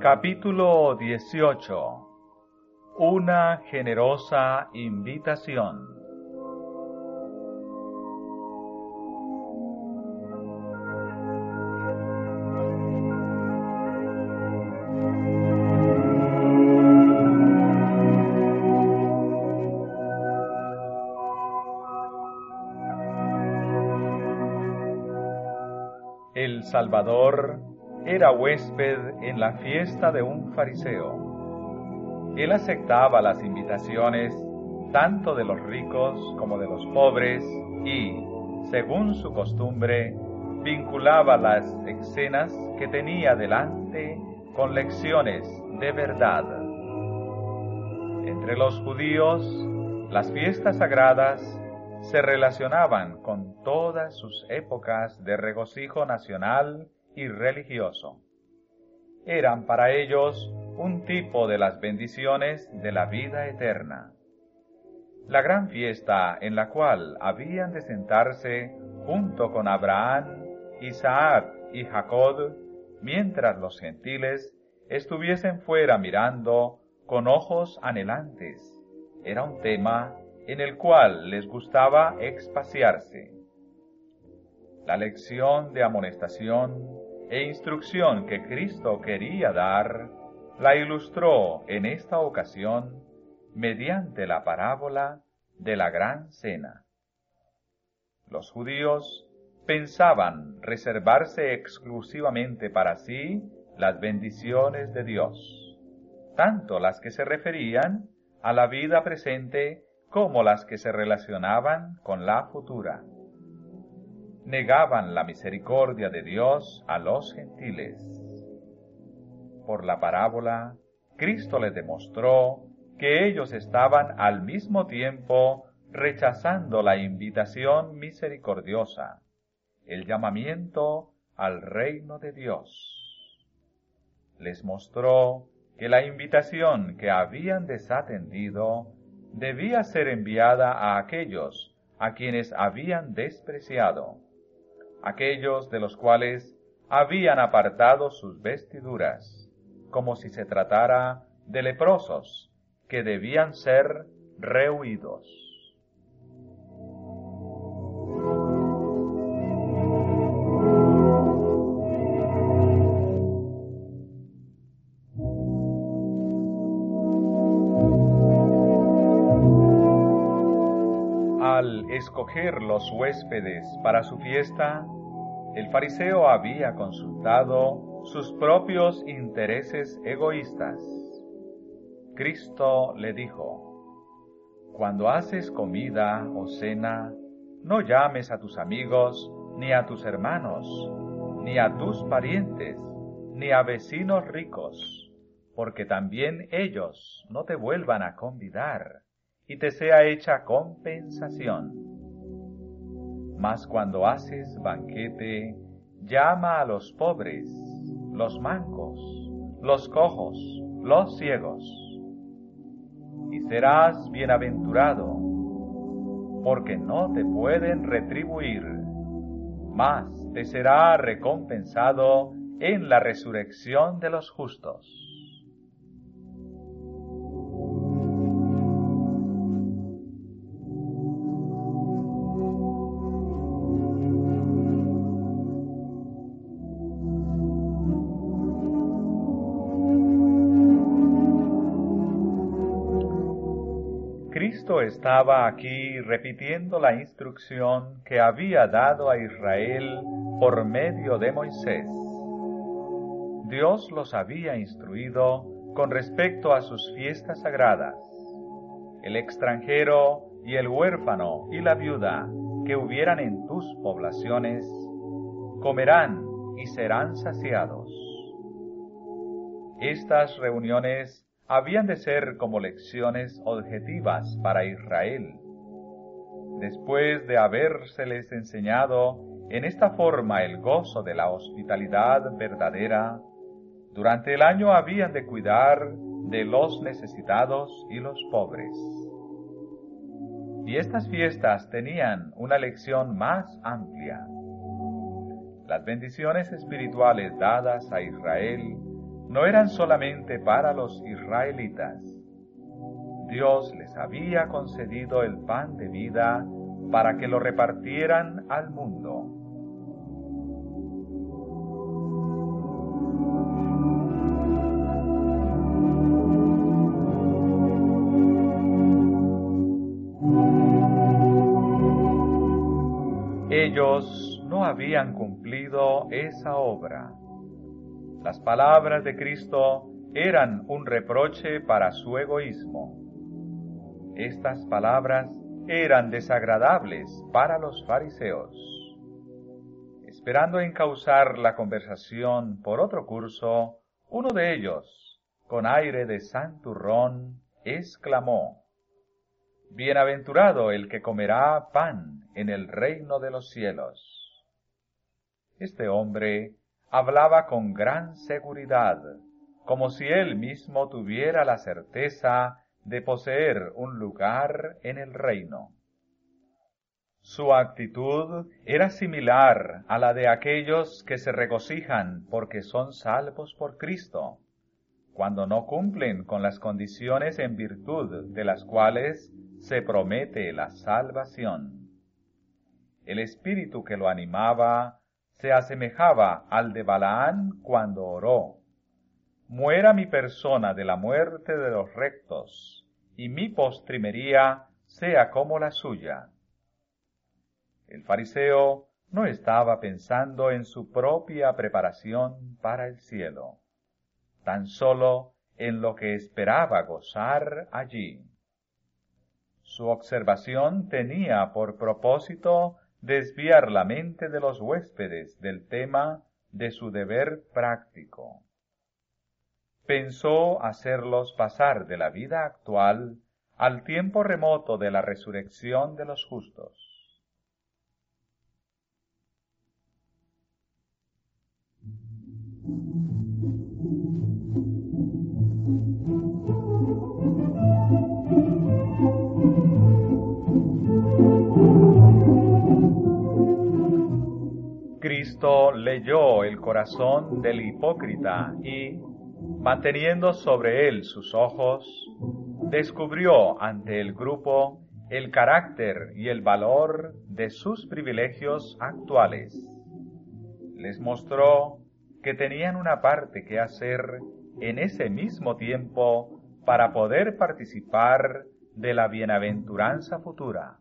Capítulo 18. Una generosa invitación. El Salvador era huésped en la fiesta de un fariseo. Él aceptaba las invitaciones tanto de los ricos como de los pobres y, según su costumbre, vinculaba las escenas que tenía delante con lecciones de verdad. Entre los judíos, las fiestas sagradas se relacionaban con todas sus épocas de regocijo nacional y religioso. Eran para ellos un tipo de las bendiciones de la vida eterna. La gran fiesta en la cual habían de sentarse junto con Abraham, Isaac y Jacob, mientras los gentiles estuviesen fuera mirando con ojos anhelantes, era un tema en el cual les gustaba extasiarse. La lección de amonestación e instrucción que Cristo quería dar, la ilustró en esta ocasión mediante la parábola de la gran cena. Los judíos pensaban reservarse exclusivamente para sí las bendiciones de Dios, tanto las que se referían a la vida presente como las que se relacionaban con la futura. Negaban la misericordia de Dios a los gentiles. Por la parábola, Cristo les demostró que ellos estaban al mismo tiempo rechazando la invitación misericordiosa, el llamamiento al reino de Dios. Les mostró que la invitación que habían desatendido debía ser enviada a aquellos a quienes habían despreciado, aquellos de los cuales habían apartado sus vestiduras, como si se tratara de leprosos que debían ser rehuidos. Al escoger los huéspedes para su fiesta, el fariseo había consultado sus propios intereses egoístas. Cristo le dijo: cuando haces comida o cena, no llames a tus amigos, ni a tus hermanos, ni a tus parientes, ni a vecinos ricos, porque también ellos no te vuelvan a convidar y te sea hecha compensación. Mas cuando haces banquete, llama a los pobres, los mancos, los cojos, los ciegos, y serás bienaventurado, porque no te pueden retribuir, mas te será recompensado en la resurrección de los justos. Cristo estaba aquí repitiendo la instrucción que había dado a Israel por medio de Moisés. Dios los había instruido con respecto a sus fiestas sagradas. El extranjero y el huérfano y la viuda que hubieran en tus poblaciones comerán y serán saciados. Estas reuniones habían de ser como lecciones objetivas para Israel. Después de habérseles enseñado en esta forma el gozo de la hospitalidad verdadera, durante el año habían de cuidar de los necesitados y los pobres. Y estas fiestas tenían una lección más amplia. Las bendiciones espirituales dadas a Israel no eran solamente para los israelitas. Dios les había concedido el pan de vida para que lo repartieran al mundo. Ellos no habían cumplido esa obra. Las palabras de Cristo eran un reproche para su egoísmo. Estas palabras eran desagradables para los fariseos. Esperando encauzar la conversación por otro curso, uno de ellos, con aire de santurrón, exclamó: «Bienaventurado el que comerá pan en el reino de los cielos». Este hombre hablaba con gran seguridad, como si él mismo tuviera la certeza de poseer un lugar en el reino. Su actitud era similar a la de aquellos que se regocijan porque son salvos por Cristo, cuando no cumplen con las condiciones en virtud de las cuales se promete la salvación. El espíritu que lo animaba se asemejaba al de Balaán cuando oró: «Muera mi persona de la muerte de los rectos, y mi postrimería sea como la suya». El fariseo no estaba pensando en su propia preparación para el cielo, tan solo en lo que esperaba gozar allí. Su observación tenía por propósito desviar la mente de los huéspedes del tema de su deber práctico. Pensó hacerlos pasar de la vida actual al tiempo remoto de la resurrección de los justos. Cristo leyó el corazón del hipócrita y, manteniendo sobre él sus ojos, descubrió ante el grupo el carácter y el valor de sus privilegios actuales. Les mostró que tenían una parte que hacer en ese mismo tiempo para poder participar de la bienaventuranza futura.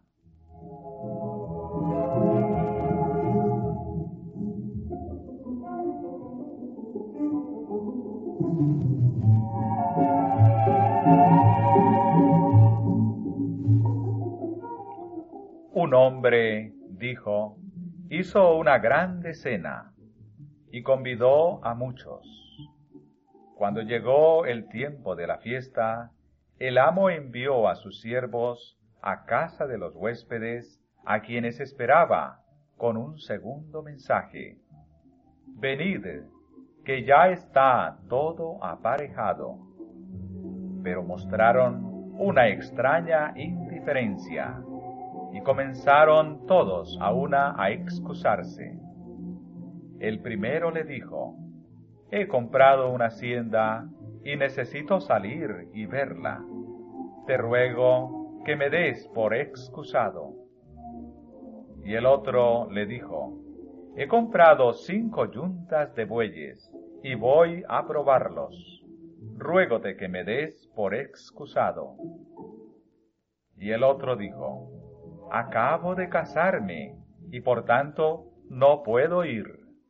Un hombre, dijo, hizo una grande cena y convidó a muchos. Cuando llegó el tiempo de la fiesta, el amo envió a sus siervos a casa de los huéspedes, a quienes esperaba, con un segundo mensaje: «Venid, que ya está todo aparejado». Pero mostraron una extraña indiferencia y comenzaron todos a una a excusarse. El primero le dijo: «He comprado una hacienda y necesito salir y verla. Te ruego que me des por excusado». Y el otro le dijo: «He comprado 5 yuntas de bueyes y voy a probarlos. Ruégote que me des por excusado». Y el otro dijo: «Acabo de casarme y por tanto no puedo ir».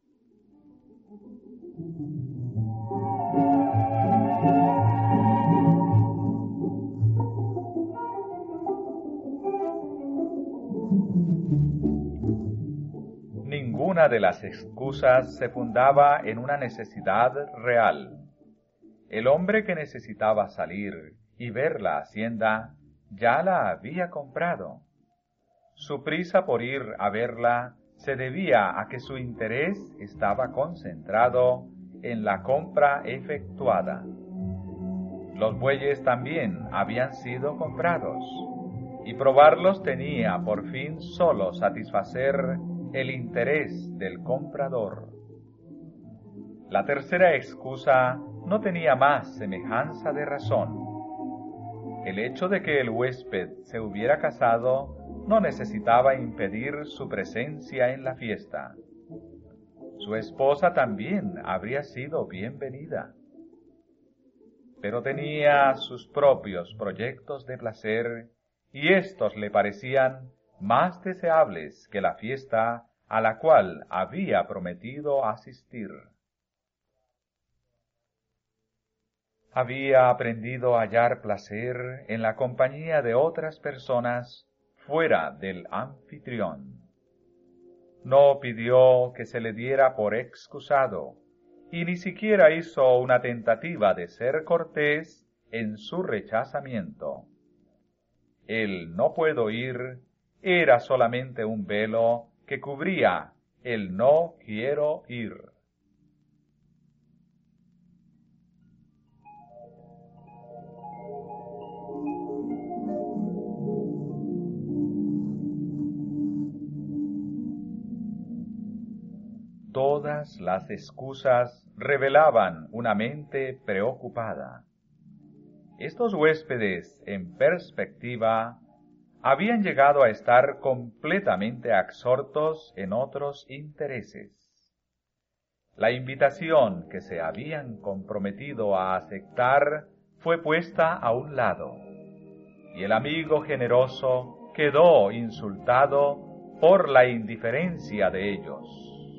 Ninguna de las excusas se fundaba en una necesidad real. El hombre que necesitaba salir y ver la hacienda ya la había comprado. Su prisa por ir a verla se debía a que su interés estaba concentrado en la compra efectuada. Los bueyes también habían sido comprados, y probarlos tenía por fin solo satisfacer el interés del comprador. La tercera excusa no tenía más semejanza de razón. El hecho de que el huésped se hubiera casado no necesitaba impedir su presencia en la fiesta. Su esposa también habría sido bienvenida. Pero tenía sus propios proyectos de placer, y éstos le parecían más deseables que la fiesta a la cual había prometido asistir. Había aprendido a hallar placer en la compañía de otras personas fuera del anfitrión. No pidió que se le diera por excusado, y ni siquiera hizo una tentativa de ser cortés en su rechazamiento. El no puedo ir era solamente un velo que cubría el no quiero ir. Todas las excusas revelaban una mente preocupada. Estos huéspedes, en perspectiva, habían llegado a estar completamente absortos en otros intereses. La invitación que se habían comprometido a aceptar fue puesta a un lado, y el amigo generoso quedó insultado por la indiferencia de ellos.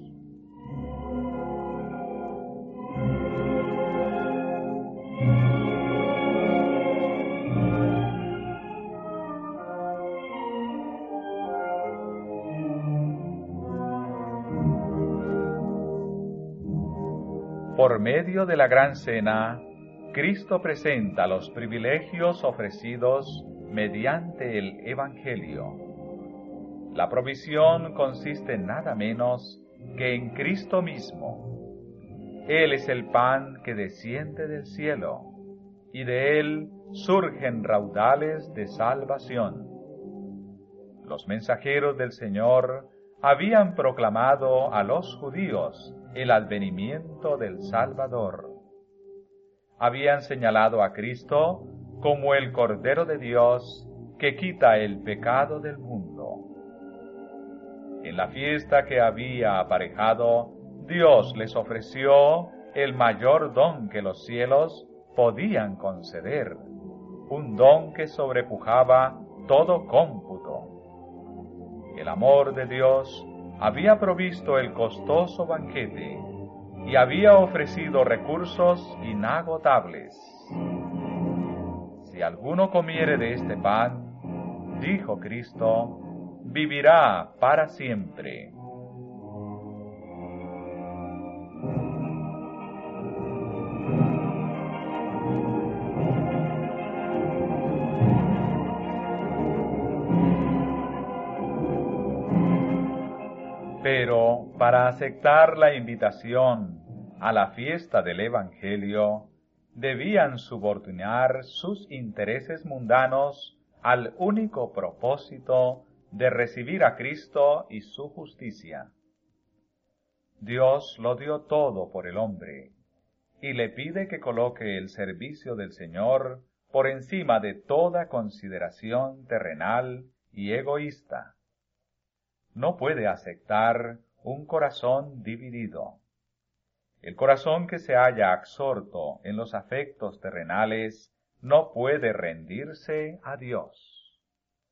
Por medio de la Gran Cena, Cristo presenta los privilegios ofrecidos mediante el Evangelio. La provisión consiste en nada menos que en Cristo mismo. Él es el pan que desciende del cielo, y de él surgen raudales de salvación. Los mensajeros del Señor habían proclamado a los judíos el advenimiento del Salvador. Habían señalado a Cristo como el Cordero de Dios que quita el pecado del mundo. En la fiesta que había aparejado, Dios les ofreció el mayor don que los cielos podían conceder, un don que sobrepujaba todo cómputo. El amor de Dios había provisto el costoso banquete y había ofrecido recursos inagotables. Si alguno comiere de este pan, dijo Cristo, vivirá para siempre. Pero para aceptar la invitación a la fiesta del Evangelio, debían subordinar sus intereses mundanos al único propósito de recibir a Cristo y su justicia. Dios lo dio todo por el hombre, y le pide que coloque el servicio del Señor por encima de toda consideración terrenal y egoísta. No puede aceptar un corazón dividido. El corazón que se halla absorto en los afectos terrenales no puede rendirse a Dios.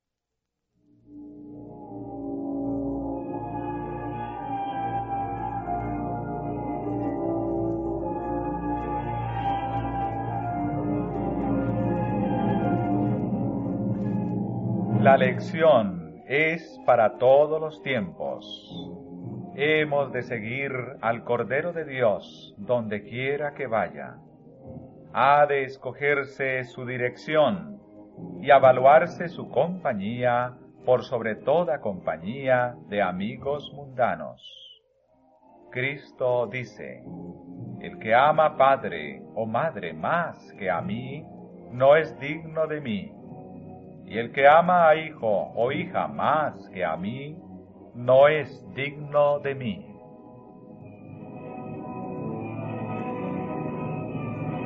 La lección es para todos los tiempos. Hemos de seguir al Cordero de Dios donde quiera que vaya. Ha de escogerse su dirección y evaluarse su compañía por sobre toda compañía de amigos mundanos. Cristo dice, el que ama padre o madre más que a mí, no es digno de mí. Y el que ama a hijo o hija más que a mí, no es digno de mí.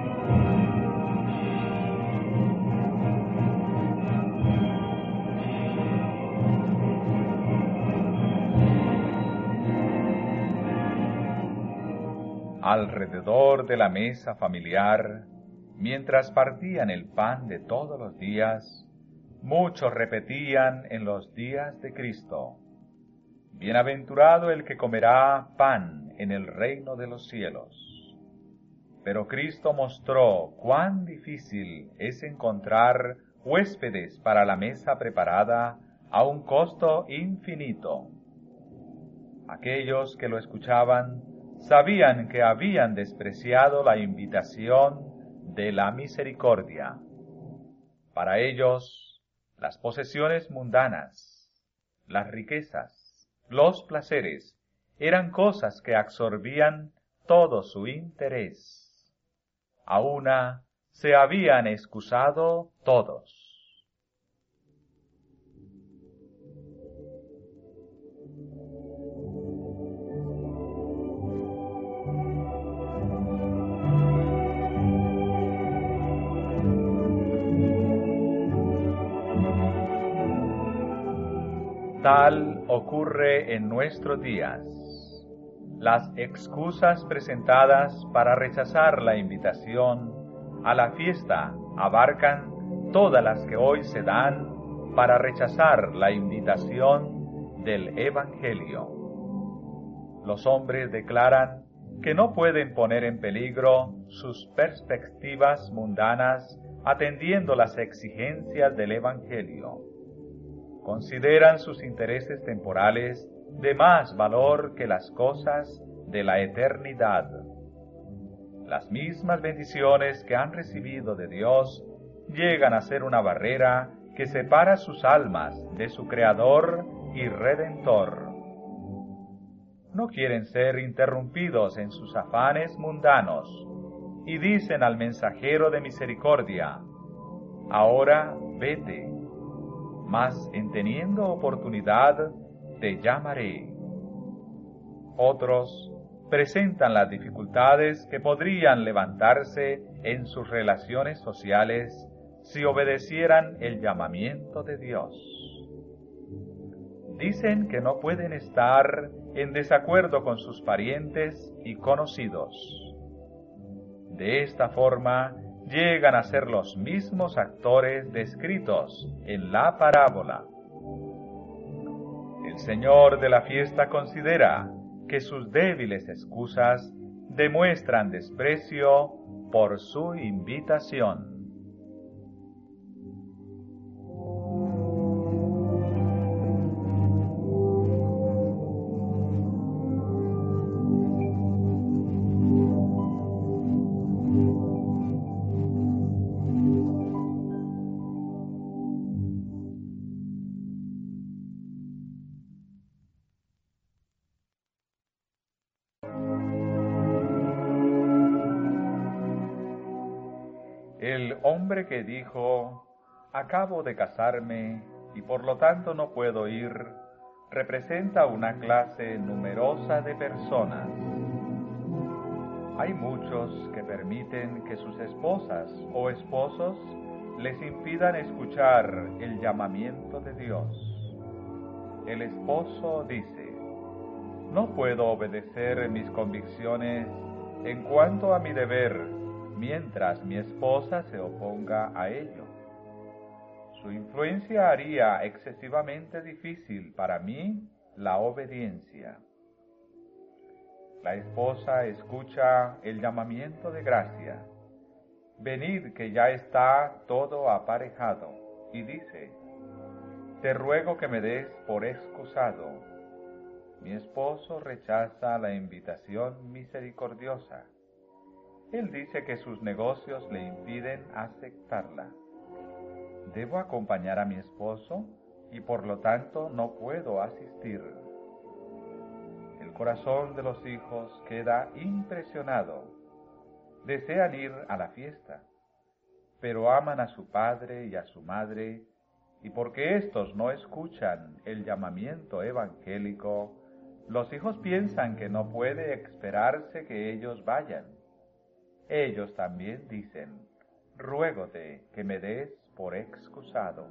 Alrededor de la mesa familiar, mientras partían el pan de todos los días, muchos repetían en los días de Cristo: Bienaventurado el que comerá pan en el reino de los cielos. Pero Cristo mostró cuán difícil es encontrar huéspedes para la mesa preparada a un costo infinito. Aquellos que lo escuchaban sabían que habían despreciado la invitación de la misericordia. Para ellos, las posesiones mundanas, las riquezas, los placeres, eran cosas que absorbían todo su interés. A una se habían excusado todos. Tal ocurre en nuestros días. Las excusas presentadas para rechazar la invitación a la fiesta abarcan todas las que hoy se dan para rechazar la invitación del Evangelio. Los hombres declaran que no pueden poner en peligro sus perspectivas mundanas atendiendo las exigencias del Evangelio. Consideran sus intereses temporales de más valor que las cosas de la eternidad. Las mismas bendiciones que han recibido de Dios llegan a ser una barrera que separa sus almas de su Creador y Redentor. No quieren ser interrumpidos en sus afanes mundanos y dicen al mensajero de misericordia: ahora vete, mas en teniendo oportunidad te llamaré. Otros presentan las dificultades que podrían levantarse en sus relaciones sociales si obedecieran el llamamiento de Dios. Dicen que no pueden estar en desacuerdo con sus parientes y conocidos. De esta forma, llegan a ser los mismos actores descritos en la parábola. El Señor de la fiesta considera que sus débiles excusas demuestran desprecio por su invitación. El hombre que dijo: acabo de casarme y por lo tanto no puedo ir, representa una clase numerosa de personas. Hay muchos que permiten que sus esposas o esposos les impidan escuchar el llamamiento de Dios. El esposo dice: no puedo obedecer mis convicciones en cuanto a mi deber mientras mi esposa se oponga a ello. Su influencia haría excesivamente difícil para mí la obediencia. La esposa escucha el llamamiento de gracia: venid que ya está todo aparejado, y dice: te ruego que me des por excusado. Mi esposo rechaza la invitación misericordiosa. Él dice que sus negocios le impiden aceptarla. Debo acompañar a mi esposo y por lo tanto no puedo asistir. El corazón de los hijos queda impresionado. Desean ir a la fiesta, pero aman a su padre y a su madre, y porque éstos no escuchan el llamamiento evangélico, los hijos piensan que no puede esperarse que ellos vayan. Ellos también dicen: ruégote que me des por excusado.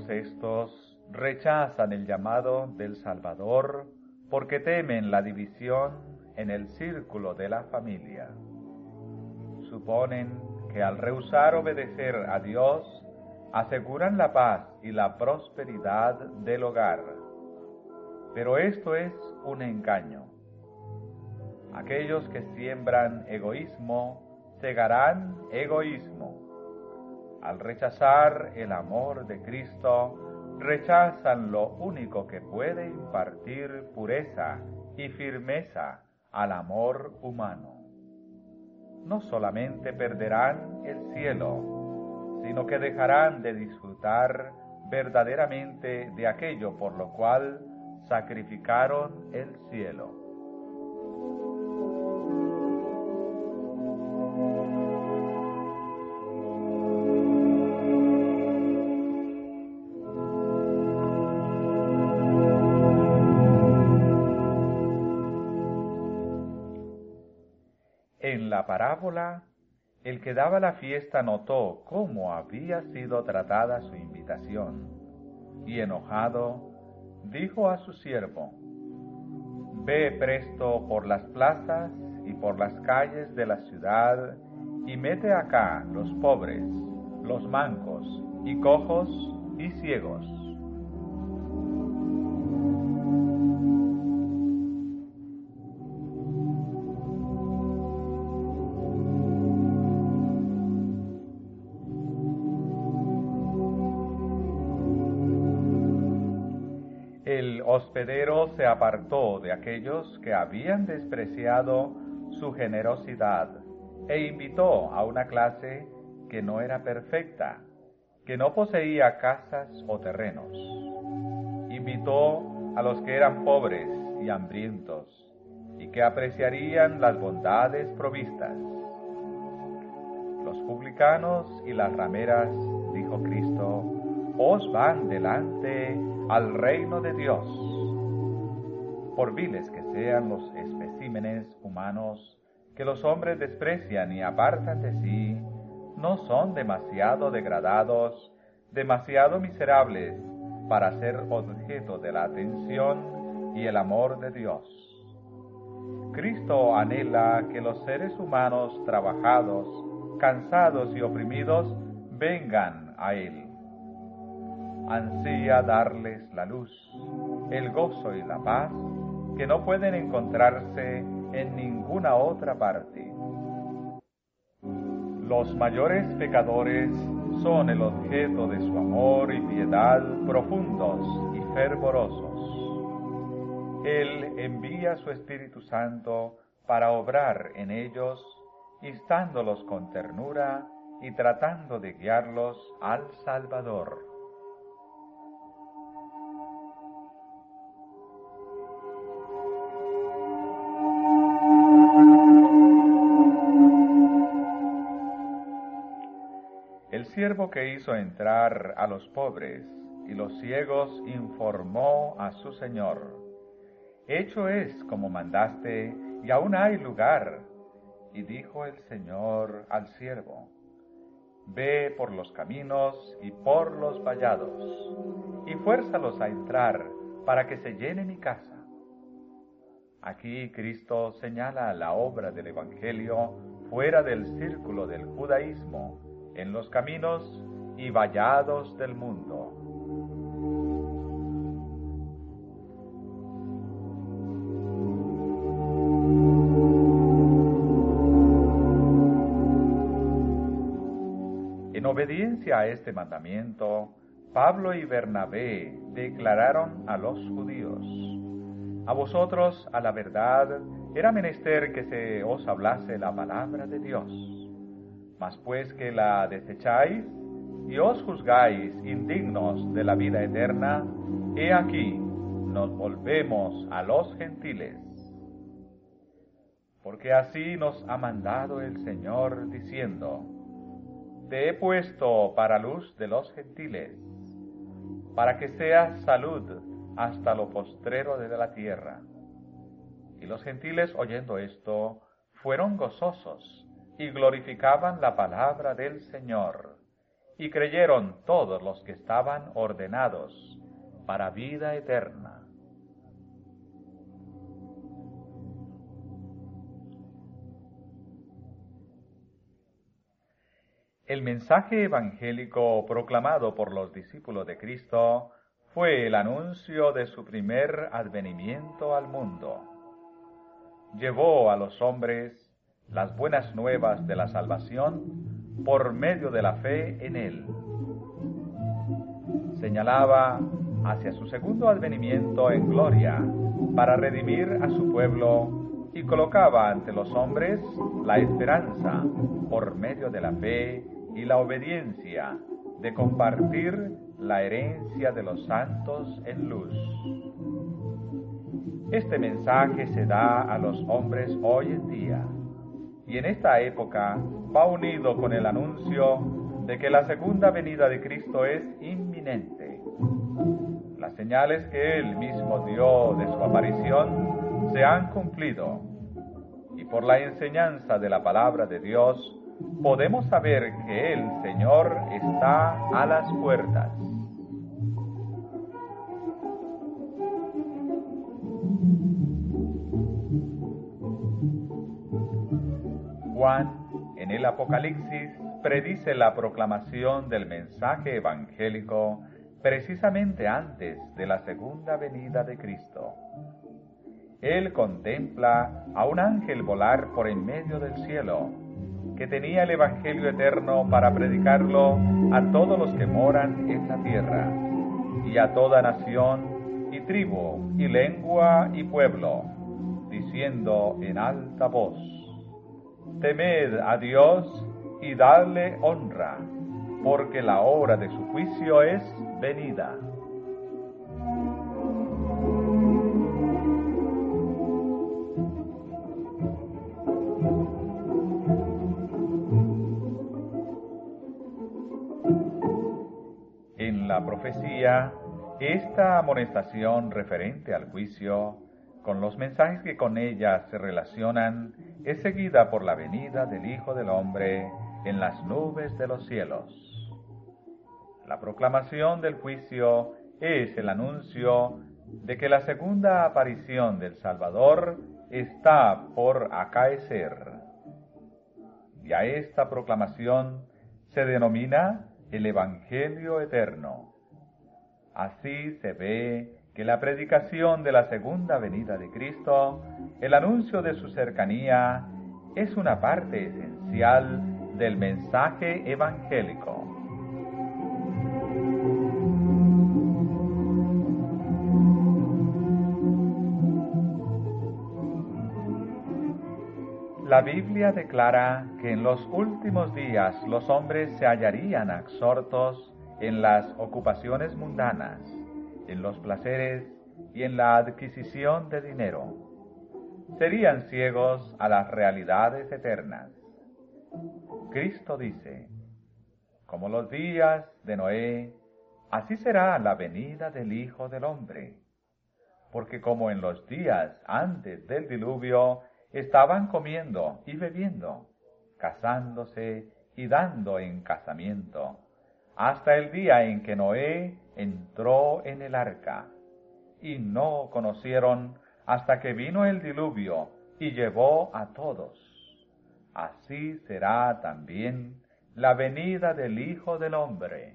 todos estos rechazan el llamado del Salvador porque temen la división en el círculo de la familia. Suponen que al rehusar obedecer a Dios, aseguran la paz y la prosperidad del hogar. Pero esto es un engaño. Aquellos que siembran egoísmo, segarán egoísmo. Al rechazar el amor de Cristo, rechazan lo único que puede impartir pureza y firmeza al amor humano. No solamente perderán el cielo, sino que dejarán de disfrutar verdaderamente de aquello por lo cual sacrificaron el cielo. En la parábola, el que daba la fiesta notó cómo había sido tratada su invitación, y enojado, dijo a su siervo: «Ve presto por las plazas y por las calles de la ciudad, y mete acá los pobres, los mancos, y cojos, y ciegos». El hospedero se apartó de aquellos que habían despreciado su generosidad e invitó a una clase que no era perfecta, que no poseía casas o terrenos. Invitó a los que eran pobres y hambrientos y que apreciarían las bondades provistas. Los publicanos y las rameras, dijo Cristo, os van delante al reino de Dios. Por viles que sean los especímenes humanos que los hombres desprecian y apartan de sí, no son demasiado degradados, demasiado miserables para ser objeto de la atención y el amor de Dios. Cristo anhela que los seres humanos trabajados, cansados y oprimidos vengan a Él. Ansía darles la luz, el gozo y la paz que no pueden encontrarse en ninguna otra parte. Los mayores pecadores son el objeto de su amor y piedad profundos y fervorosos. Él envía su Espíritu Santo para obrar en ellos, instándolos con ternura y tratando de guiarlos al Salvador. El siervo que hizo entrar a los pobres y los ciegos informó a su señor: «Hecho es como mandaste, y aún hay lugar». Y dijo el señor al siervo: «Ve por los caminos y por los vallados, y fuérzalos a entrar, para que se llene mi casa». Aquí Cristo señala la obra del Evangelio fuera del círculo del judaísmo, en los caminos y vallados del mundo. En obediencia a este mandamiento, Pablo y Bernabé declararon a los judíos: «A vosotros, a la verdad, era menester que se os hablase la palabra de Dios. Mas pues que la desecháis y os juzgáis indignos de la vida eterna, he aquí, nos volvemos a los gentiles. Porque así nos ha mandado el Señor, diciendo: Te he puesto para luz de los gentiles, para que seas salud hasta lo postrero de la tierra». Y los gentiles, oyendo esto, fueron gozosos y glorificaban la palabra del Señor, y creyeron todos los que estaban ordenados para vida eterna. El mensaje evangélico proclamado por los discípulos de Cristo fue el anuncio de su primer advenimiento al mundo. Llevó a los hombres las buenas nuevas de la salvación por medio de la fe en Él. Señalaba hacia su segundo advenimiento en gloria para redimir a su pueblo y colocaba ante los hombres la esperanza por medio de la fe y la obediencia de compartir la herencia de los santos en luz. Este mensaje se da a los hombres hoy en día, y en esta época va unido con el anuncio de que la segunda venida de Cristo es inminente. Las señales que Él mismo dio de su aparición se han cumplido, y por la enseñanza de la palabra de Dios podemos saber que el Señor está a las puertas. Juan, en el Apocalipsis, predice la proclamación del mensaje evangélico precisamente antes de la segunda venida de Cristo. Él contempla a un ángel volar por en medio del cielo, que tenía el evangelio eterno para predicarlo a todos los que moran en la tierra, y a toda nación, y tribu, y lengua, y pueblo, diciendo en alta voz: temed a Dios y dadle honra, porque la hora de su juicio es venida. En la profecía, esta amonestación referente al juicio, con los mensajes que con ella se relacionan, es seguida por la venida del Hijo del Hombre en las nubes de los cielos. La proclamación del juicio es el anuncio de que la segunda aparición del Salvador está por acaecer. Y a esta proclamación se denomina el Evangelio Eterno. Así se ve que la predicación de la segunda venida de Cristo, el anuncio de su cercanía, es una parte esencial del mensaje evangélico. La Biblia declara que en los últimos días los hombres se hallarían absortos en las ocupaciones mundanas, en los placeres y en la adquisición de dinero. Serían ciegos a las realidades eternas. Cristo dice: como los días de Noé, así será la venida del Hijo del Hombre. Porque como en los días antes del diluvio estaban comiendo y bebiendo, casándose y dando en casamiento, hasta el día en que Noé entró en el arca, y no conocieron hasta que vino el diluvio y llevó a todos. Así será también la venida del Hijo del Hombre.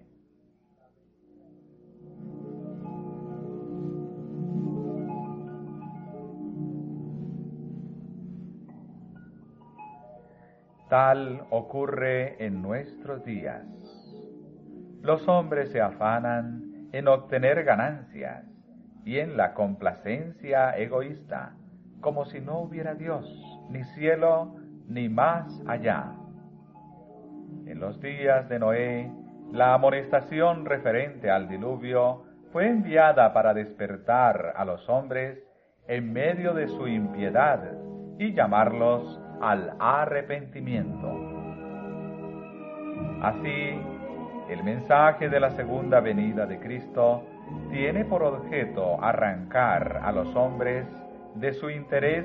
Tal ocurre en nuestros días. Los hombres se afanan en obtener ganancias y en la complacencia egoísta, como si no hubiera Dios, ni cielo, ni más allá. En los días de Noé, la amonestación referente al diluvio fue enviada para despertar a los hombres en medio de su impiedad y llamarlos al arrepentimiento. Así, el mensaje de la segunda venida de Cristo tiene por objeto arrancar a los hombres de su interés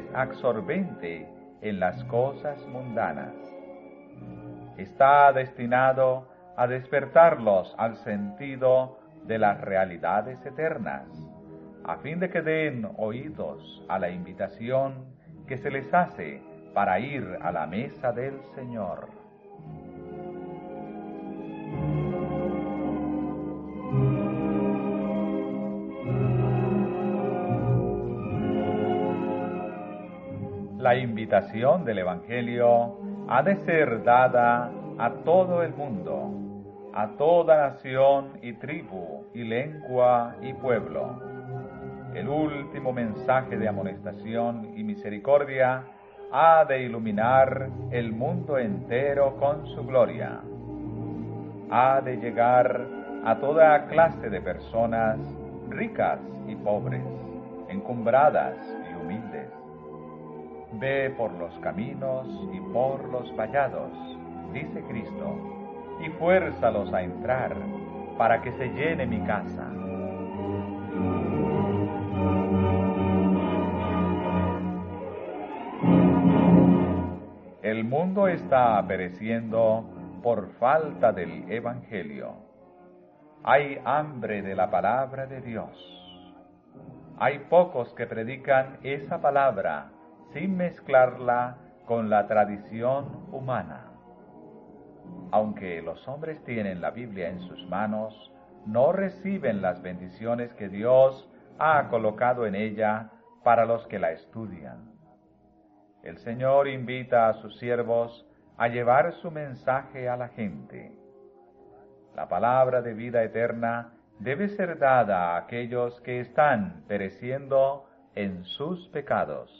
absorbente en las cosas mundanas. Está destinado a despertarlos al sentido de las realidades eternas, a fin de que den oídos a la invitación que se les hace para ir a la mesa del Señor. La invitación del Evangelio ha de ser dada a todo el mundo, a toda nación y tribu y lengua y pueblo. El último mensaje de amonestación y misericordia ha de iluminar el mundo entero con su gloria. Ha de llegar a toda clase de personas, ricas y pobres, encumbradas y humildes. Ve por los caminos y por los vallados, dice Cristo, y fuérzalos a entrar, para que se llene mi casa. El mundo está pereciendo por falta del Evangelio. Hay hambre de la palabra de Dios. Hay pocos que predican esa palabra sin mezclarla con la tradición humana. Aunque los hombres tienen la Biblia en sus manos, no reciben las bendiciones que Dios ha colocado en ella para los que la estudian. El Señor invita a sus siervos a llevar su mensaje a la gente. La palabra de vida eterna debe ser dada a aquellos que están pereciendo en sus pecados.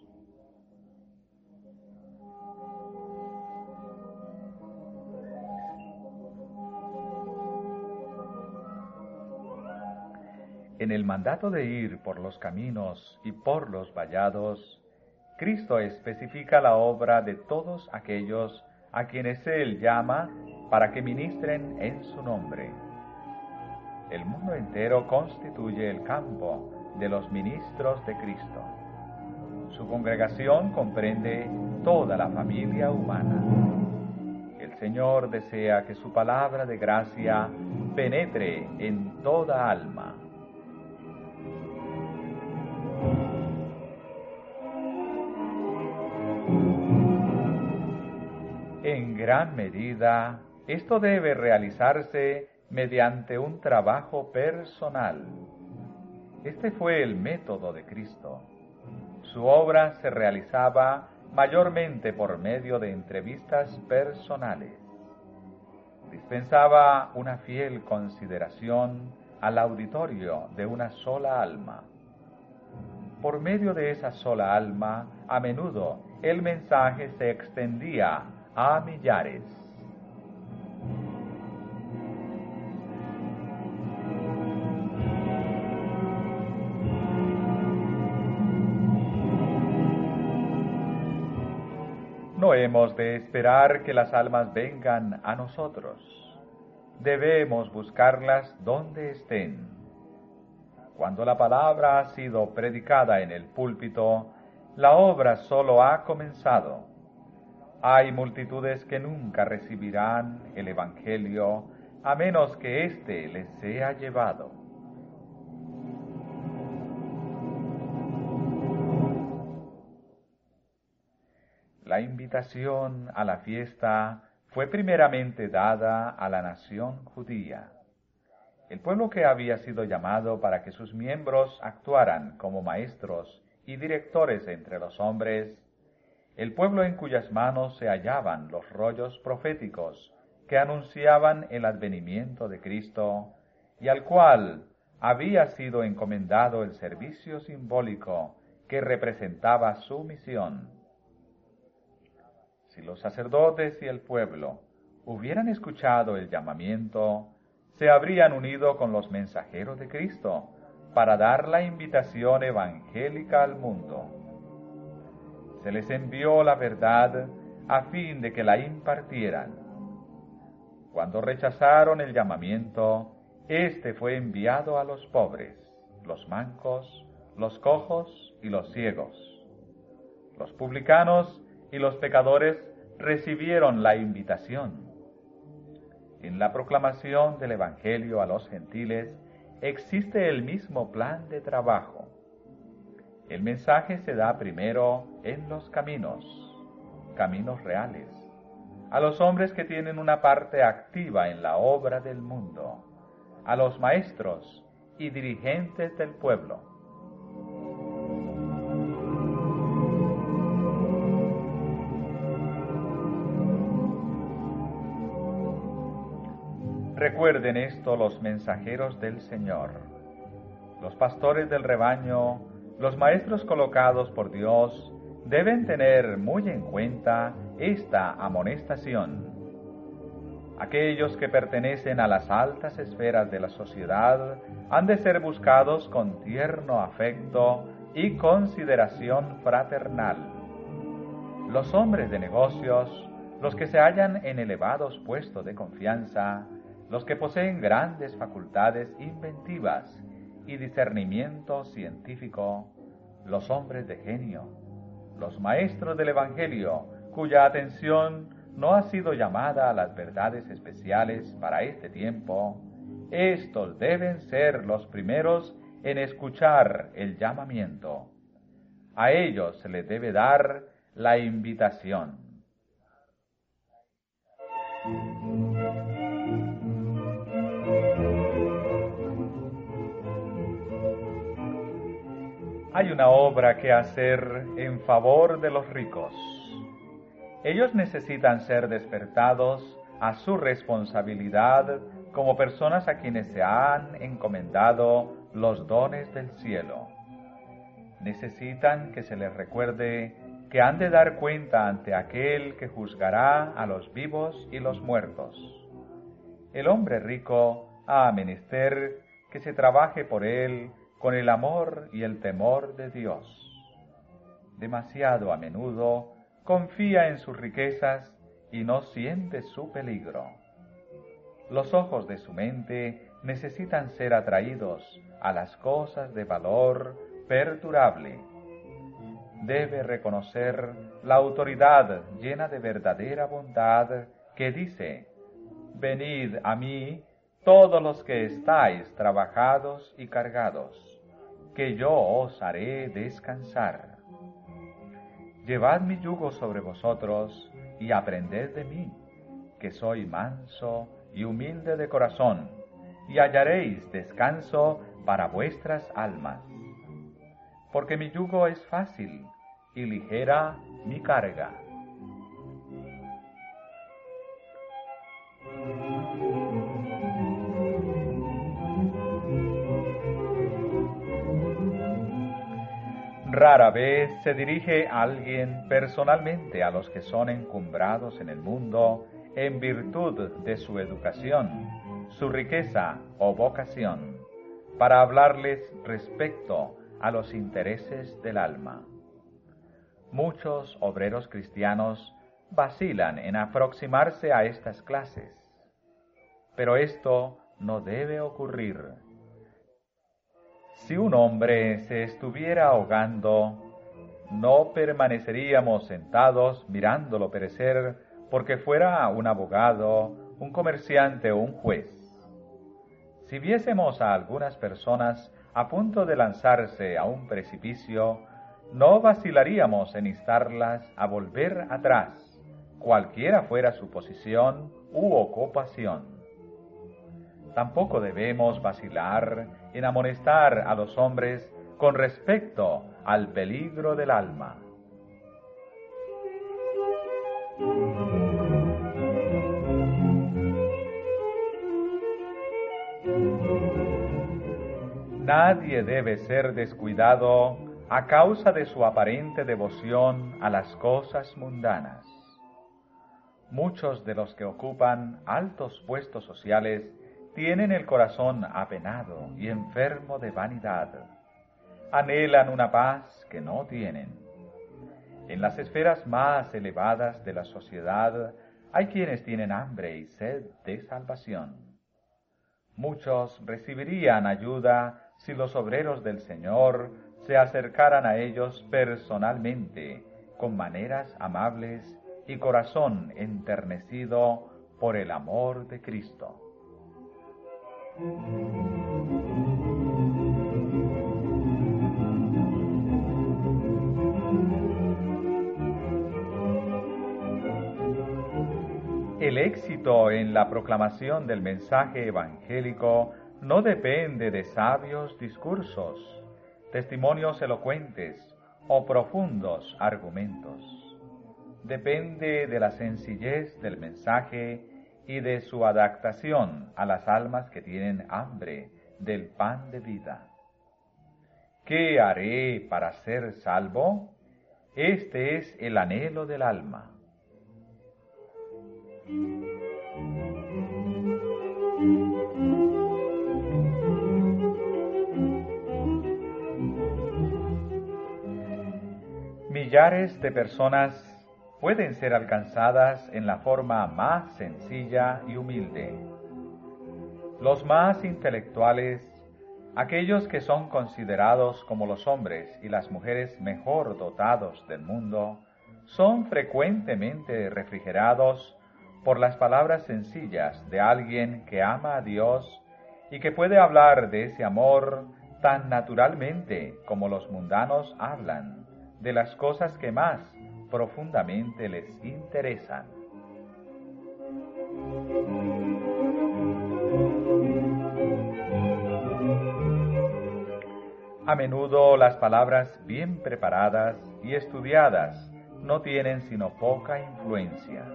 En el mandato de ir por los caminos y por los vallados, Cristo especifica la obra de todos aquellos a quienes Él llama para que ministren en su nombre. El mundo entero constituye el campo de los ministros de Cristo. Su congregación comprende toda la familia humana. El Señor desea que su palabra de gracia penetre en toda alma. En gran medida, esto debe realizarse mediante un trabajo personal. Este fue el método de Cristo. Su obra se realizaba mayormente por medio de entrevistas personales. Dispensaba una fiel consideración al auditorio de una sola alma. Por medio de esa sola alma, a menudo el mensaje se extendía a millares. No hemos de esperar que las almas vengan a nosotros. Debemos buscarlas donde estén. Cuando la palabra ha sido predicada en el púlpito, la obra solo ha comenzado. Hay multitudes que nunca recibirán el Evangelio a menos que éste les sea llevado. La invitación a la fiesta fue primeramente dada a la nación judía. El pueblo que había sido llamado para que sus miembros actuaran como maestros y directores entre los hombres, el pueblo en cuyas manos se hallaban los rollos proféticos que anunciaban el advenimiento de Cristo y al cual había sido encomendado el servicio simbólico que representaba su misión. Si los sacerdotes y el pueblo hubieran escuchado el llamamiento, se habrían unido con los mensajeros de Cristo para dar la invitación evangélica al mundo. Se les envió la verdad a fin de que la impartieran. Cuando rechazaron el llamamiento, éste fue enviado a los pobres, los mancos, los cojos y los ciegos. Los publicanos y los pecadores recibieron la invitación. En la proclamación del Evangelio a los gentiles existe el mismo plan de trabajo. El mensaje se da primero en los caminos reales, a los hombres que tienen una parte activa en la obra del mundo, a los maestros y dirigentes del pueblo. Recuerden esto los mensajeros del Señor, los pastores del rebaño, los maestros colocados por Dios, deben tener muy en cuenta esta amonestación. Aquellos que pertenecen a las altas esferas de la sociedad han de ser buscados con tierno afecto y consideración fraternal. Los hombres de negocios, los que se hallan en elevados puestos de confianza, los que poseen grandes facultades inventivas y discernimiento científico, los hombres de genio, los maestros del Evangelio, cuya atención no ha sido llamada a las verdades especiales para este tiempo, estos deben ser los primeros en escuchar el llamamiento. A ellos se les debe dar la invitación. Hay una obra que hacer en favor de los ricos. Ellos necesitan ser despertados a su responsabilidad como personas a quienes se han encomendado los dones del cielo. Necesitan que se les recuerde que han de dar cuenta ante aquel que juzgará a los vivos y los muertos. El hombre rico ha menester que se trabaje por él con el amor y el temor de Dios. Demasiado a menudo confía en sus riquezas y no siente su peligro. Los ojos de su mente necesitan ser atraídos a las cosas de valor perdurable. Debe reconocer la autoridad llena de verdadera bondad que dice: «Venid a mí todos los que estáis trabajados y cargados, que yo os haré descansar. Llevad mi yugo sobre vosotros y aprended de mí, que soy manso y humilde de corazón, y hallaréis descanso para vuestras almas. Porque mi yugo es fácil y ligera mi carga». Rara vez se dirige alguien personalmente a los que son encumbrados en el mundo en virtud de su educación, su riqueza o vocación, para hablarles respecto a los intereses del alma. Muchos obreros cristianos vacilan en aproximarse a estas clases, pero esto no debe ocurrir. Si un hombre se estuviera ahogando, no permaneceríamos sentados mirándolo perecer porque fuera un abogado, un comerciante o un juez. Si viésemos a algunas personas a punto de lanzarse a un precipicio, no vacilaríamos en instarlas a volver atrás, cualquiera fuera su posición u ocupación. Tampoco debemos vacilar en amonestar a los hombres con respecto al peligro del alma. Nadie debe ser descuidado a causa de su aparente devoción a las cosas mundanas. Muchos de los que ocupan altos puestos sociales tienen el corazón apenado y enfermo de vanidad. Anhelan una paz que no tienen. En las esferas más elevadas de la sociedad hay quienes tienen hambre y sed de salvación. Muchos recibirían ayuda si los obreros del Señor se acercaran a ellos personalmente, con maneras amables y corazón enternecido por el amor de Cristo. El éxito en la proclamación del mensaje evangélico no depende de sabios discursos, testimonios elocuentes o profundos argumentos. Depende de la sencillez del mensaje y de su adaptación a las almas que tienen hambre del pan de vida. ¿Qué haré para ser salvo? Este es el anhelo del alma. Millares de personas pueden ser alcanzadas en la forma más sencilla y humilde. Los más intelectuales, aquellos que son considerados como los hombres y las mujeres mejor dotados del mundo, son frecuentemente refrigerados por las palabras sencillas de alguien que ama a Dios y que puede hablar de ese amor tan naturalmente como los mundanos hablan de las cosas que más profundamente les interesan. A menudo las palabras bien preparadas y estudiadas no tienen sino poca influencia.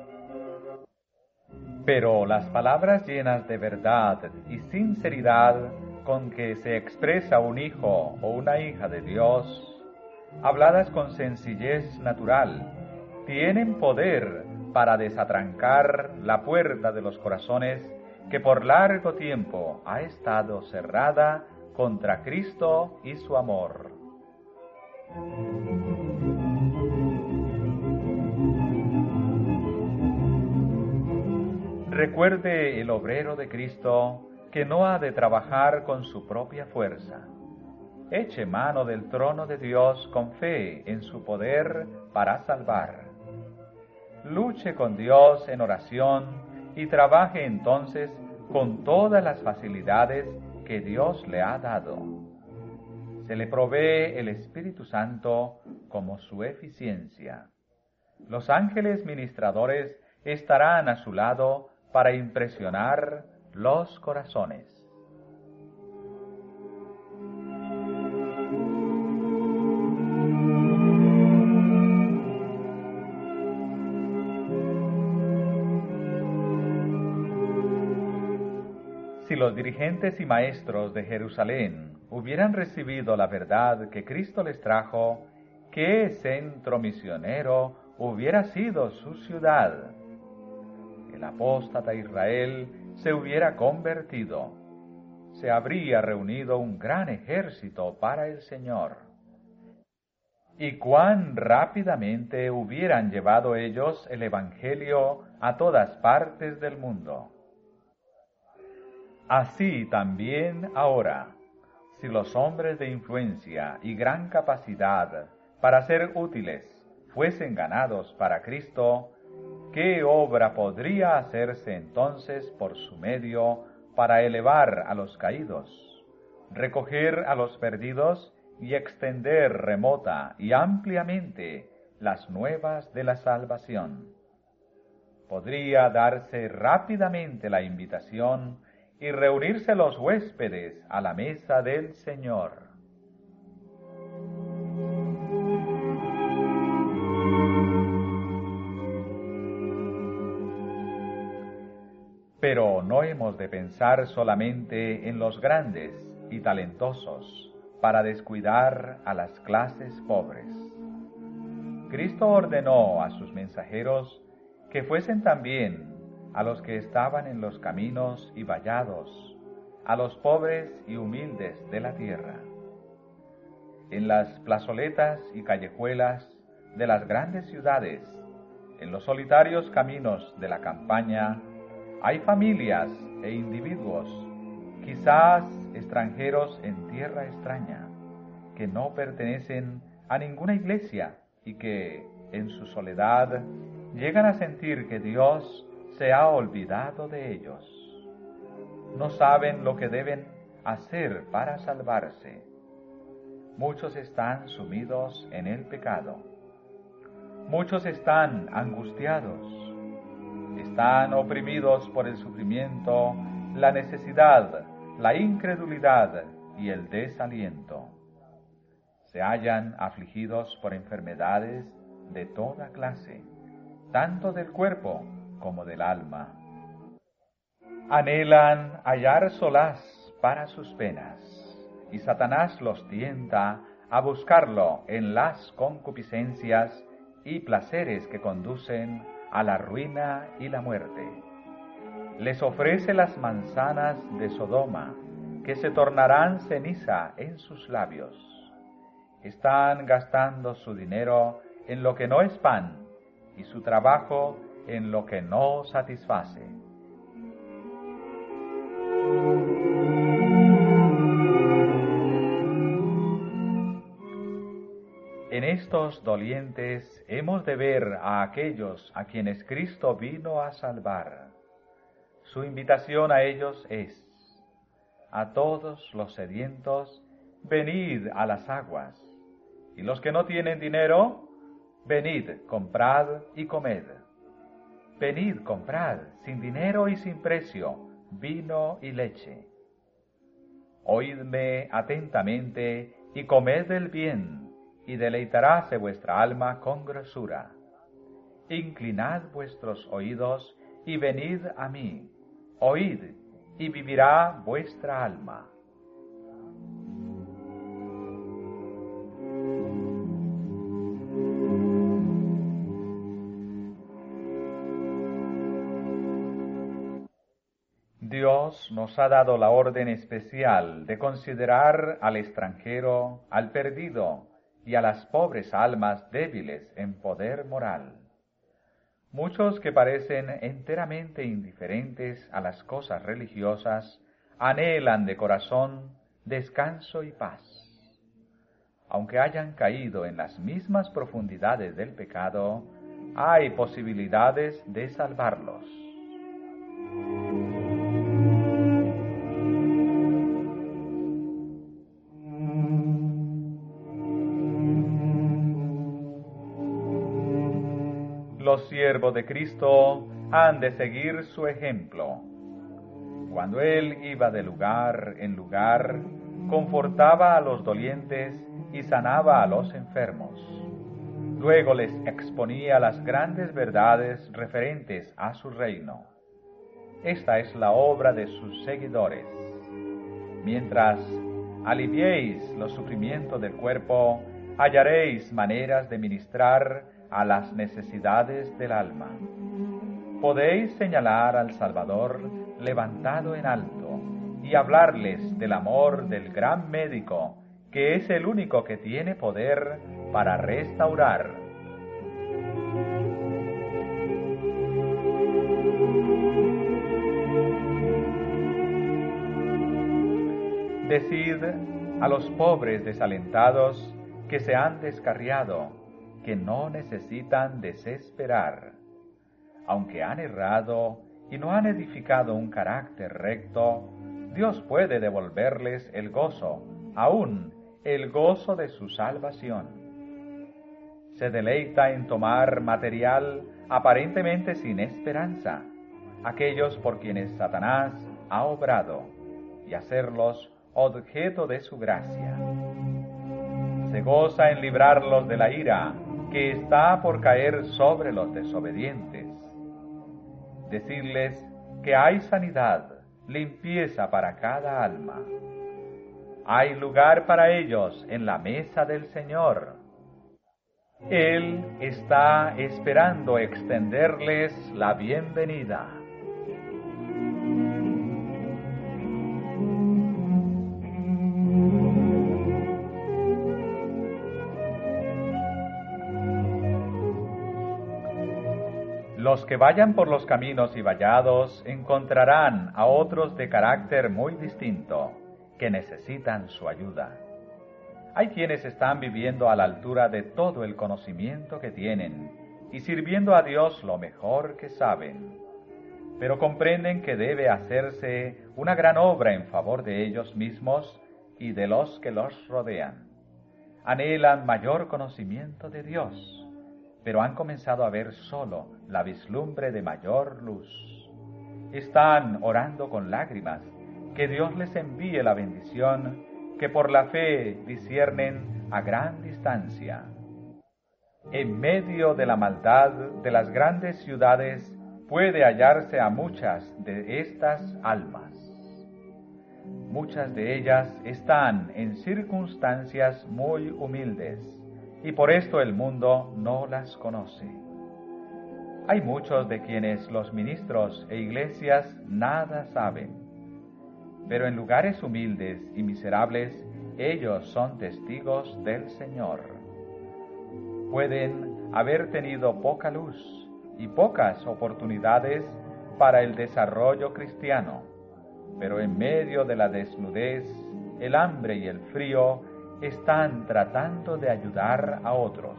Pero las palabras llenas de verdad y sinceridad con que se expresa un hijo o una hija de Dios, habladas con sencillez natural, tienen poder para desatrancar la puerta de los corazones que por largo tiempo ha estado cerrada contra Cristo y su amor. Recuerde el obrero de Cristo que no ha de trabajar con su propia fuerza. Eche mano del trono de Dios con fe en su poder para salvar. Luche con Dios en oración y trabaje entonces con todas las facilidades que Dios le ha dado. Se le provee el Espíritu Santo como su eficiencia. Los ángeles ministradores estarán a su lado para impresionar los corazones. Si los dirigentes y maestros de Jerusalén hubieran recibido la verdad que Cristo les trajo, ¿qué centro misionero hubiera sido su ciudad? El apóstata Israel se hubiera convertido. Se habría reunido un gran ejército para el Señor. Y cuán rápidamente hubieran llevado ellos el Evangelio a todas partes del mundo. Así también ahora, si los hombres de influencia y gran capacidad para ser útiles fuesen ganados para Cristo, ¿qué obra podría hacerse entonces por su medio para elevar a los caídos, recoger a los perdidos y extender remota y ampliamente las nuevas de la salvación? Podría darse rápidamente la invitación y reunirse los huéspedes a la mesa del Señor. Pero no hemos de pensar solamente en los grandes y talentosos para descuidar a las clases pobres. Cristo ordenó a sus mensajeros que fuesen también a los que estaban en los caminos y vallados, a los pobres y humildes de la tierra. En las plazoletas y callejuelas de las grandes ciudades, en los solitarios caminos de la campaña, hay familias e individuos, quizás extranjeros en tierra extraña, que no pertenecen a ninguna iglesia y que, en su soledad, llegan a sentir que Dios se ha olvidado de ellos. No saben lo que deben hacer para salvarse. Muchos están sumidos en el pecado. Muchos están angustiados. Están oprimidos por el sufrimiento, la necesidad, la incredulidad y el desaliento. Se hallan afligidos por enfermedades de toda clase, tanto del cuerpo como del alma. Anhelan hallar solaz para sus penas, y Satanás los tienta a buscarlo en las concupiscencias y placeres que conducen a la ruina y la muerte. Les ofrece las manzanas de Sodoma, que se tornarán ceniza en sus labios. Están gastando su dinero en lo que no es pan, y su trabajo en lo que no satisface. En estos dolientes hemos de ver a aquellos a quienes Cristo vino a salvar. Su invitación a ellos es: a todos los sedientos, venid a las aguas, y los que no tienen dinero, venid, comprad y comed. Venid, comprad, sin dinero y sin precio, vino y leche. Oídme atentamente y comed el bien, y deleitaráse vuestra alma con grosura. Inclinad vuestros oídos y venid a mí. Oíd, y vivirá vuestra alma. Dios nos ha dado la orden especial de considerar al extranjero, al perdido y a las pobres almas débiles en poder moral. Muchos que parecen enteramente indiferentes a las cosas religiosas anhelan de corazón descanso y paz. Aunque hayan caído en las mismas profundidades del pecado, hay posibilidades de salvarlos. Los siervos de Cristo han de seguir su ejemplo. Cuando Él iba de lugar en lugar, confortaba a los dolientes y sanaba a los enfermos. Luego les exponía las grandes verdades referentes a su reino. Esta es la obra de sus seguidores. Mientras aliviéis los sufrimientos del cuerpo, hallaréis maneras de ministrar a las necesidades del alma. Podéis señalar al Salvador levantado en alto y hablarles del amor del gran médico, que es el único que tiene poder para restaurar. Decid a los pobres desalentados que se han descarriado, que no necesitan desesperar. Aunque han errado y no han edificado un carácter recto, Dios puede devolverles el gozo, aún el gozo de su salvación. Se deleita en tomar material aparentemente sin esperanza, aquellos por quienes Satanás ha obrado, y hacerlos objeto de su gracia. Se goza en librarlos de la ira que está por caer sobre los desobedientes. Decirles que hay sanidad, limpieza para cada alma. Hay lugar para ellos en la mesa del Señor. Él está esperando extenderles la bienvenida. Los que vayan por los caminos y vallados encontrarán a otros de carácter muy distinto, que necesitan su ayuda. Hay quienes están viviendo a la altura de todo el conocimiento que tienen y sirviendo a Dios lo mejor que saben. pero comprenden que debe hacerse una gran obra en favor de ellos mismos y de los que los rodean. Anhelan mayor conocimiento de Dios, pero han comenzado a ver solo la vislumbre de mayor luz. Están orando con lágrimas que Dios les envíe la bendición que por la fe disciernen a gran distancia. En medio de la maldad de las grandes ciudades puede hallarse a muchas de estas almas. Muchas de ellas están en circunstancias muy humildes y por esto el mundo no las conoce. Hay muchos de quienes los ministros e iglesias nada saben, pero en lugares humildes y miserables ellos son testigos del Señor. Pueden haber tenido poca luz y pocas oportunidades para el desarrollo cristiano, pero en medio de la desnudez, el hambre y el frío están tratando de ayudar a otros.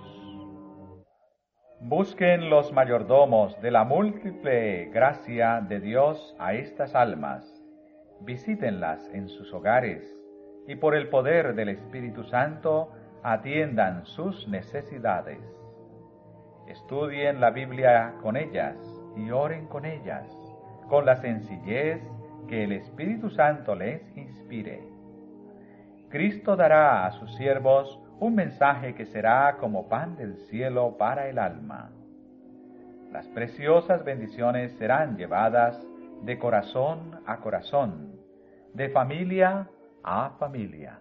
Busquen los mayordomos de la múltiple gracia de Dios a estas almas, visítenlas en sus hogares y por el poder del Espíritu Santo atiendan sus necesidades. Estudien la Biblia con ellas y oren con ellas, con la sencillez que el Espíritu Santo les inspire. Cristo dará a sus siervos un mensaje que será como pan del cielo para el alma. Las preciosas bendiciones serán llevadas de corazón a corazón, de familia a familia.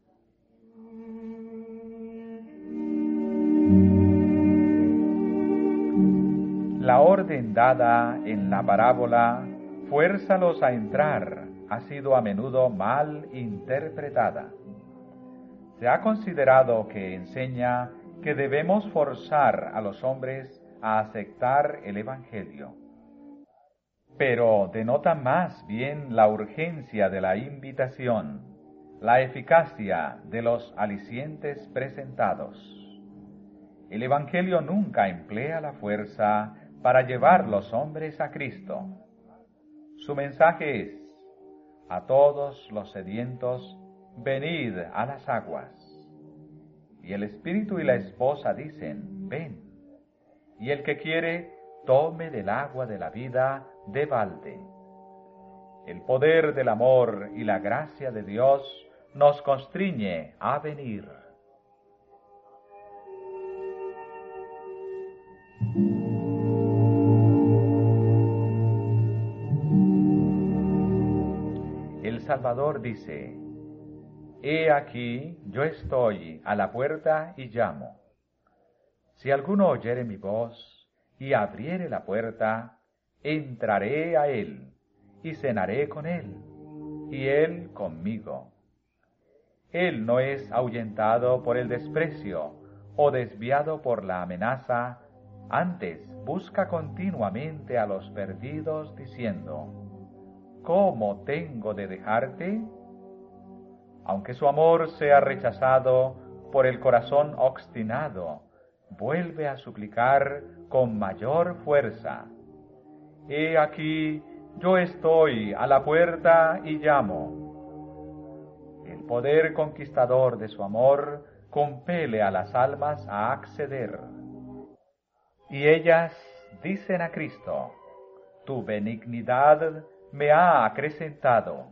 La orden dada en la parábola, fuérzalos a entrar, ha sido a menudo mal interpretada. Se ha considerado que enseña que debemos forzar a los hombres a aceptar el Evangelio. Pero denota más bien la urgencia de la invitación, la eficacia de los alicientes presentados. El Evangelio nunca emplea la fuerza para llevar los hombres a Cristo. Su mensaje es: a todos los sedientos, venid a las aguas. Y el espíritu y la esposa dicen: ven. Y el que quiere, tome del agua de la vida de balde. El poder del amor y la gracia de Dios nos constriñe a venir. El Salvador dice: he aquí, yo estoy a la puerta y llamo. Si alguno oyere mi voz y abriere la puerta, entraré a él y cenaré con él, y él conmigo. Él no es ahuyentado por el desprecio o desviado por la amenaza, antes busca continuamente a los perdidos, diciendo: ¿cómo tengo de dejarte? Aunque su amor sea rechazado por el corazón obstinado, vuelve a suplicar con mayor fuerza. He aquí, yo estoy a la puerta y llamo. El poder conquistador de su amor compele a las almas a acceder. Y ellas dicen a Cristo: tu benignidad me ha acrecentado.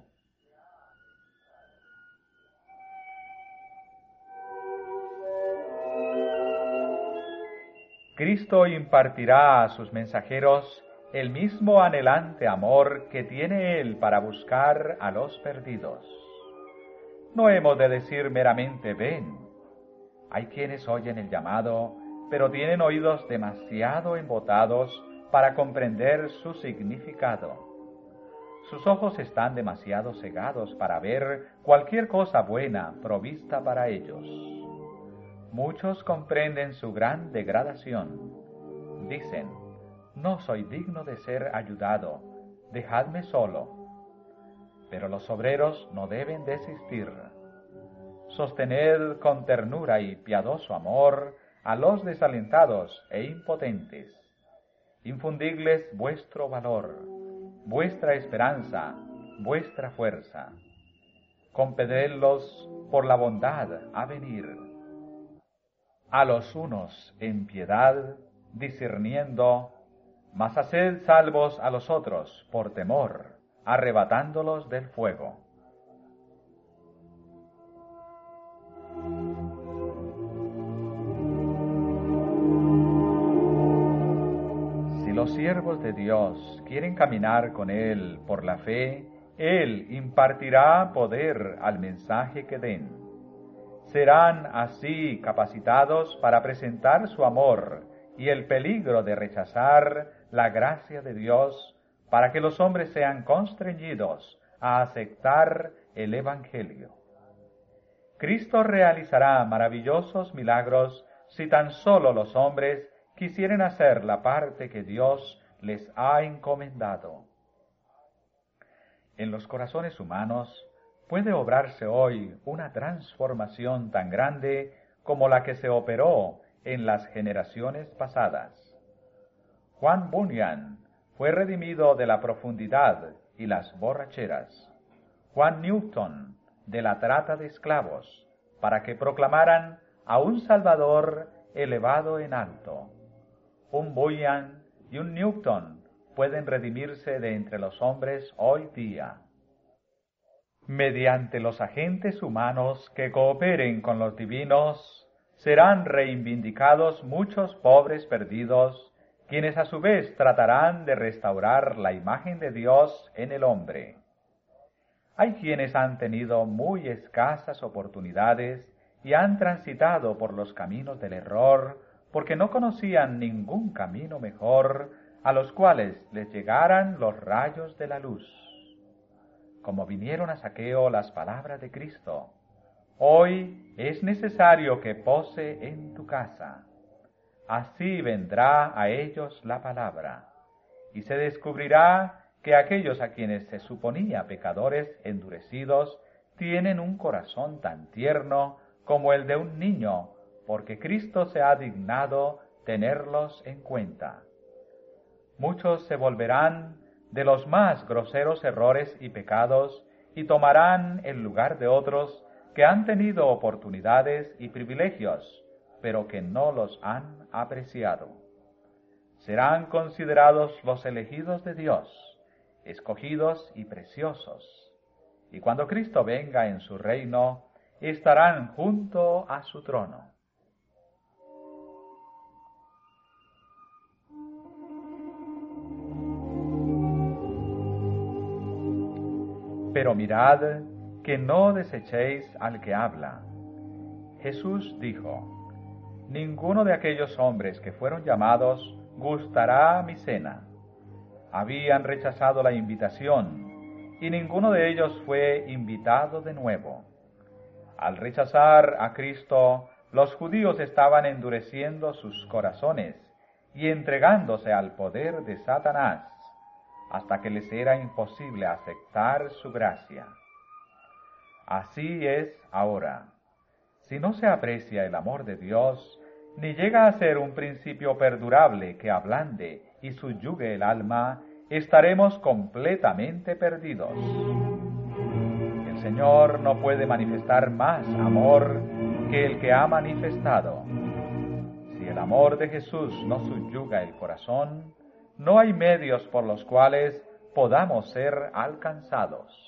Cristo impartirá a sus mensajeros el mismo anhelante amor que tiene Él para buscar a los perdidos. No hemos de decir meramente ven. Hay quienes oyen el llamado, pero tienen oídos demasiado embotados para comprender su significado. Sus ojos están demasiado cegados para ver cualquier cosa buena provista para ellos. Muchos comprenden su gran degradación. Dicen: no soy digno de ser ayudado, dejadme solo. Pero los obreros no deben desistir. Sostened con ternura y piadoso amor a los desalentados e impotentes. Infundidles vuestro valor, vuestra esperanza, vuestra fuerza. Compedidlos por la bondad a venir. A los unos en piedad, discerniendo, mas haced salvos a los otros por temor, arrebatándolos del fuego. Si los siervos de Dios quieren caminar con Él por la fe, Él impartirá poder al mensaje que den. Serán así capacitados para presentar su amor y el peligro de rechazar la gracia de Dios, para que los hombres sean constreñidos a aceptar el Evangelio. Cristo realizará maravillosos milagros si tan solo los hombres quisieren hacer la parte que Dios les ha encomendado. En los corazones humanos puede obrarse hoy una transformación tan grande como la que se operó en las generaciones pasadas. Juan Bunyan fue redimido de la profundidad y las borracheras. Juan Newton de la trata de esclavos, para que proclamaran a un Salvador elevado en alto. Un Bunyan y un Newton pueden redimirse de entre los hombres hoy día. Mediante los agentes humanos que cooperen con los divinos, serán reivindicados muchos pobres perdidos, quienes a su vez tratarán de restaurar la imagen de Dios en el hombre. Hay quienes han tenido muy escasas oportunidades y han transitado por los caminos del error porque no conocían ningún camino mejor a los cuales les llegaran los rayos de la luz. Como vinieron a Zaqueo las palabras de Cristo: hoy es necesario que pose en tu casa. Así vendrá a ellos la palabra, y se descubrirá que aquellos a quienes se suponía pecadores endurecidos tienen un corazón tan tierno como el de un niño, porque Cristo se ha dignado tenerlos en cuenta. Muchos se volverán de los más groseros errores y pecados y tomarán el lugar de otros que han tenido oportunidades y privilegios, pero que no los han apreciado. Serán considerados los elegidos de Dios, escogidos y preciosos, y cuando Cristo venga en su reino, estarán junto a su trono. Pero mirad que no desechéis al que habla. Jesús dijo: ninguno de aquellos hombres que fueron llamados gustará mi cena. Habían rechazado la invitación, y ninguno de ellos fue invitado de nuevo. Al rechazar a Cristo, los judíos estaban endureciendo sus corazones y entregándose al poder de Satanás, hasta que les era imposible aceptar su gracia. Así es ahora. Si no se aprecia el amor de Dios, ni llega a ser un principio perdurable que ablande y subyugue el alma, estaremos completamente perdidos. El Señor no puede manifestar más amor que el que ha manifestado. Si el amor de Jesús no subyuga el corazón, no hay medios por los cuales podamos ser alcanzados.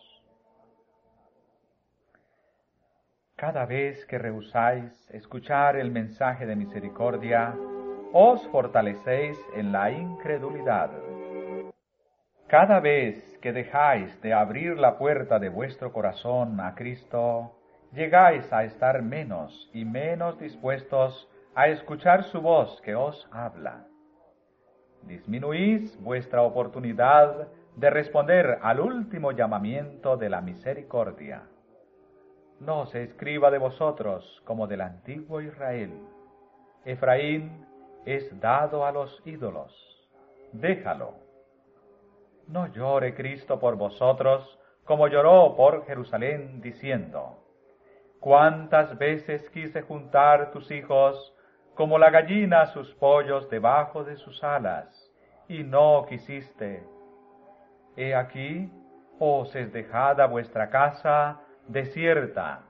Cada vez que rehusáis escuchar el mensaje de misericordia, os fortalecéis en la incredulidad. Cada vez que dejáis de abrir la puerta de vuestro corazón a Cristo, llegáis a estar menos y menos dispuestos a escuchar su voz que os habla. Disminuís vuestra oportunidad de responder al último llamamiento de la misericordia. No se escriba de vosotros como del antiguo Israel. Efraín es dado a los ídolos. Déjalo. No llore Cristo por vosotros como lloró por Jerusalén, diciendo: cuántas veces quise juntar tus hijos como la gallina sus pollos debajo de sus alas, y no quisiste. He aquí, os es dejada vuestra casa desierta.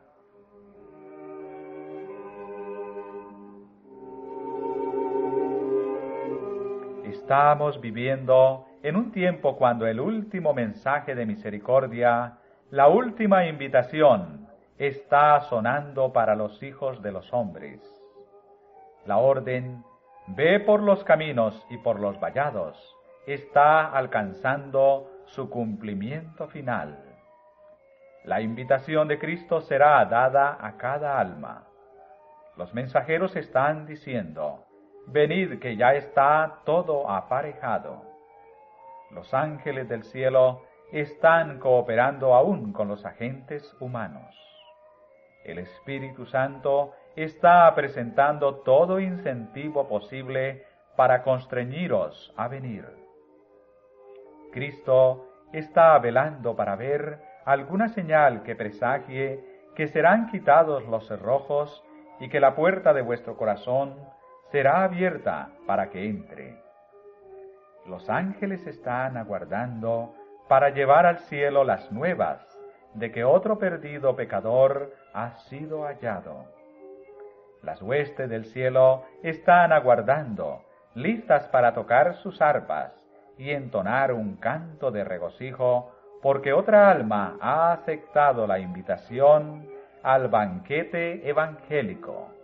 Estamos viviendo en un tiempo cuando el último mensaje de misericordia, la última invitación, está sonando para los hijos de los hombres. La orden, ve por los caminos y por los vallados, está alcanzando su cumplimiento final. La invitación de Cristo será dada a cada alma. Los mensajeros están diciendo, venid que ya está todo aparejado. Los ángeles del cielo están cooperando aún con los agentes humanos. El Espíritu Santo está presentando todo incentivo posible para constreñiros a venir. Cristo está velando para ver alguna señal que presagie que serán quitados los cerrojos y que la puerta de vuestro corazón será abierta para que entre. Los ángeles están aguardando para llevar al cielo las nuevas de que otro perdido pecador ha sido hallado. Las huestes del cielo están aguardando, listas para tocar sus arpas y entonar un canto de regocijo, porque otra alma ha aceptado la invitación al banquete evangélico.